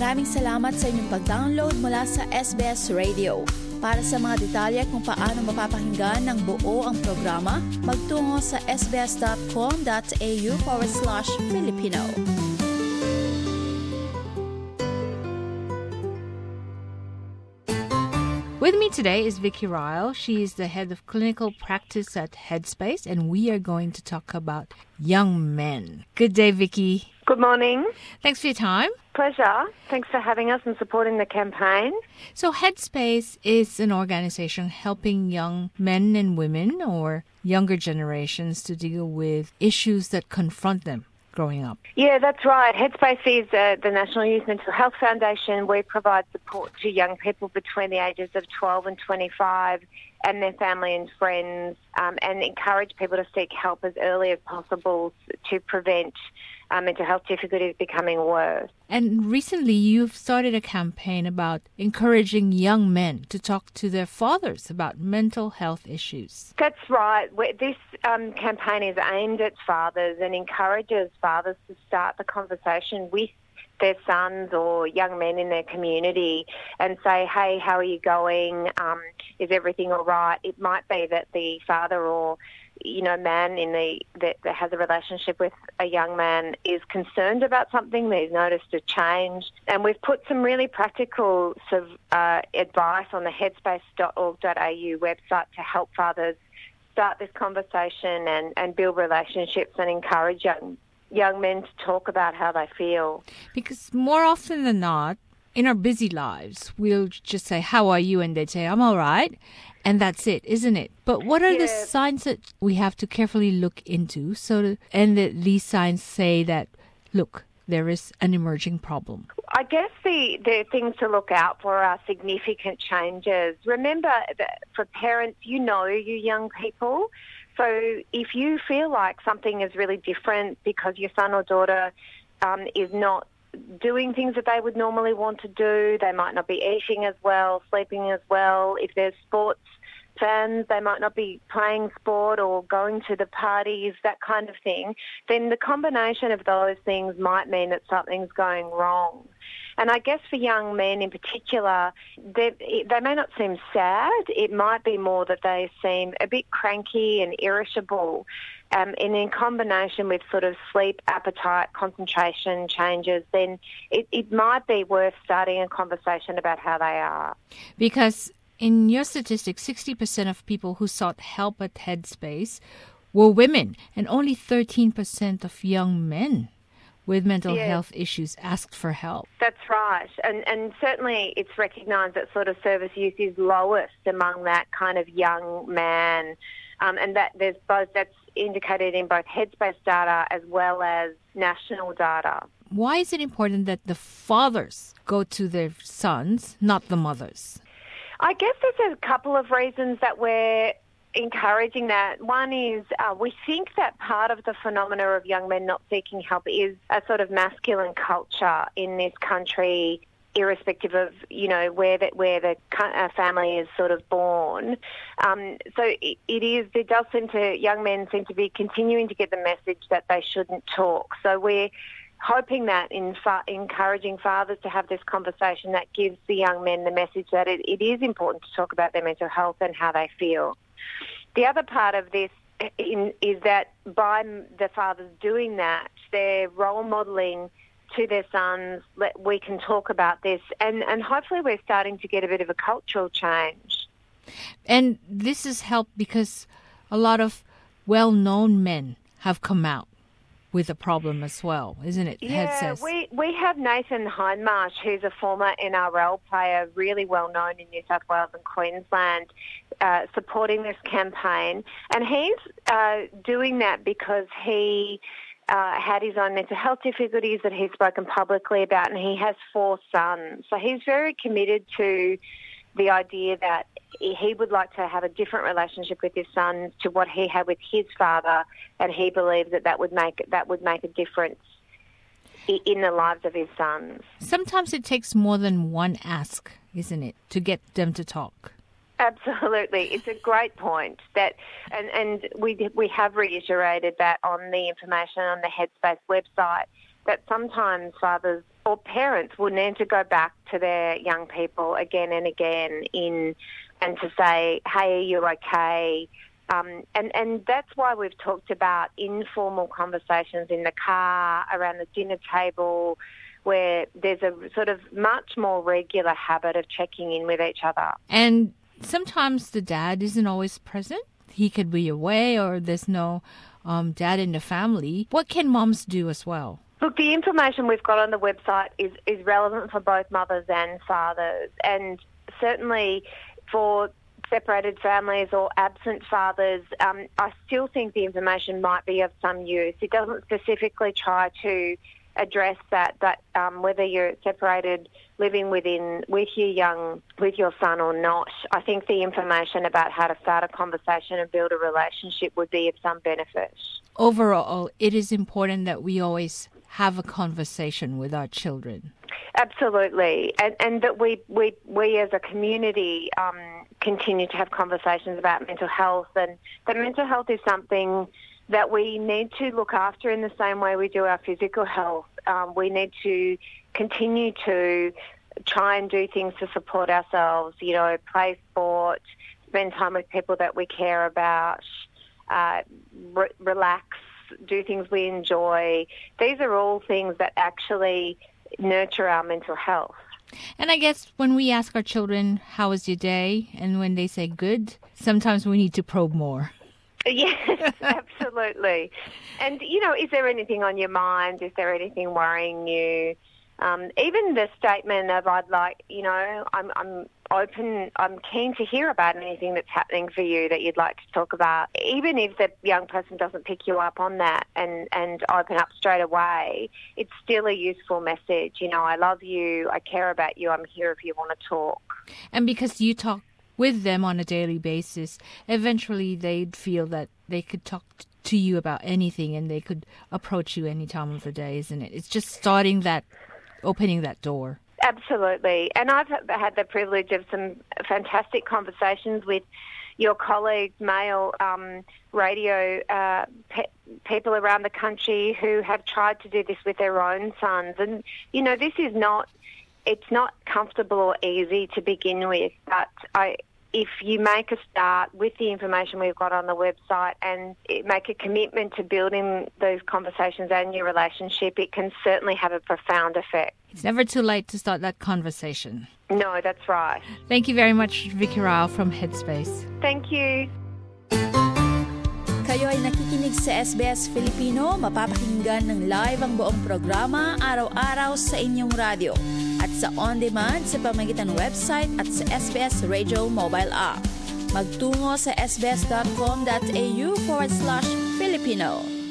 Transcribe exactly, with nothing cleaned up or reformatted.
Maraming salamat sa inyong pag-download mula sa S B S Radio. Para sa mga detalye kung paano mapapakinggan ng buo ang programa, magtungo sa sbs.com.au forward slash Filipino. With me today is Vicky Ryle. She is the head of clinical practice at Headspace, and we are going to talk about young men. Good day, Vicky. Good morning. Thanks for your time. Pleasure. Thanks for having us and supporting the campaign. So Headspace is an organization helping young men and women or younger generations to deal with issues that confront them growing up. Yeah, that's right. Headspace is uh, the National Youth Mental Health Foundation. We provide support to young people between the ages of twelve and twenty-five and their family and friends, um, and encourage people to seek help as early as possible to prevent uh, mental health difficulties becoming worse. And recently you've started a campaign about encouraging young men to talk to their fathers about mental health issues. That's right. This um, campaign is aimed at fathers and encourages fathers to start the conversation with their sons or young men in their community and say, hey, how are you going? Um, is everything all right? It might be that the father or you know, man in the that, that has a relationship with a young man is concerned about something. They've noticed a change, and we've put some really practical sort of, uh, advice on the headspace dot org dot a u website to help fathers start this conversation and, and build relationships and encourage young young men to talk about how they feel. Because more often than not, in our busy lives, we'll just say, how are you? And they'd say, I'm all right. And that's it, isn't it? But what are yeah. the signs that we have to carefully look into so that, and that these signs say that, look, there is an emerging problem? I guess the, the things to look out for are significant changes. Remember that for parents, you know you young people. So if you feel like something is really different because your son or daughter um, is not doing things that they would normally want to do, they might not be eating as well, sleeping as well. If there's sports fans, they might not be playing sport or going to the parties, that kind of thing, then the combination of those things might mean that something's going wrong. And I guess for young men in particular, they, they may not seem sad. It might be more that they seem a bit cranky and irritable. Um, and in combination with sort of sleep, appetite, concentration changes, then it, it might be worth starting a conversation about how they are. Because in your statistics, sixty percent of people who sought help at Headspace were women, and only thirteen percent of young men with mental yes. health issues asked for help. That's right. And and certainly it's recognised that sort of service use is lowest among that kind of young man. Um, and that there's both that's indicated in both Headspace data as well as national data. Why is it important that the fathers go to their sons, not the mothers? I guess there's a couple of reasons that we're encouraging that. One is uh, we think that part of the phenomena of young men not seeking help is a sort of masculine culture in this country, irrespective of, you know, where the, where the uh, family is sort of born. Um, so it, it is, it does seem to, young men seem to be continuing to get the message that they shouldn't talk. So we're hoping that in fa- encouraging fathers to have this conversation that gives the young men the message that it, it is important to talk about their mental health and how they feel. The other part of this in, is that by the fathers doing that, they're role modelling to their sons, let, we can talk about this, and, and hopefully we're starting to get a bit of a cultural change. And this has helped because a lot of well-known men have come out with a problem as well, isn't it? Yeah, we, we have Nathan Hindmarsh, who's a former N R L player, really well known in New South Wales and Queensland, uh, supporting this campaign. And he's uh, doing that because he uh, had his own mental health difficulties that he's spoken publicly about, and he has four sons. So he's very committed to the idea that he would like to have a different relationship with his sons to what he had with his father, and he believes that that would make that would make a difference in the lives of his sons. Sometimes it takes more than one ask, isn't it, to get them to talk? Absolutely, it's a great point. That, and and we we have reiterated that on the information on the Headspace website, that sometimes fathers or parents will need to go back to their young people again and again in and to say, hey, are you okay? Um, and, and that's why we've talked about informal conversations in the car, around the dinner table, where there's a sort of much more regular habit of checking in with each other. And sometimes the dad isn't always present. He could be away or there's no um, dad in the family. What can moms do as well? Look, the information we've got on the website is, is relevant for both mothers and fathers, and certainly for separated families or absent fathers, um, I still think the information might be of some use. It doesn't specifically try to address that, that um, whether you're separated, living within with your young, with your son or not. I think the information about how to start a conversation and build a relationship would be of some benefit. Overall, it is important that we always have a conversation with our children. Absolutely, and and that we we we as a community um, continue to have conversations about mental health, and that mental health is something that we need to look after in the same way we do our physical health. Um, we need to continue to try and do things to support ourselves, you know, play sport, spend time with people that we care about, uh, re- relax, do things we enjoy. These are all things that actually nurture our mental health. And I guess when we ask our children, how was your day? And when they say good, sometimes we need to probe more. Yes, absolutely. And, you know, is there anything on your mind? Is there anything worrying you? Um, even the statement of I'd like, you know, I'm, I'm open, I'm keen to hear about anything that's happening for you that you'd like to talk about. Even if the young person doesn't pick you up on that and, and open up straight away, it's still a useful message. You know, I love you, I care about you, I'm here if you want to talk. And because you talk with them on a daily basis, eventually they'd feel that they could talk to you about anything and they could approach you any time of the day, isn't it? It's just starting that, opening that door. Absolutely. And I've had the privilege of some fantastic conversations with your colleagues, male um, radio uh, pe- people around the country who have tried to do this with their own sons. And, you know, this is not, it's not comfortable or easy to begin with, but I, if you make a start with the information we've got on the website and make a commitment to building those conversations and your relationship, it can certainly have a profound effect. It's never too late to start that conversation. No, that's right. Thank you very much, Vicky Rao from Headspace. Thank you. Kayo ay nakikinig sa S B S Filipino, mapapakinggan ng live ang buong programa araw-araw sa inyong radyo at sa on-demand sa pamamagitan ng website at sa S B S Radio mobile app. Magtungo sa sbs.com.au forward slash Filipino.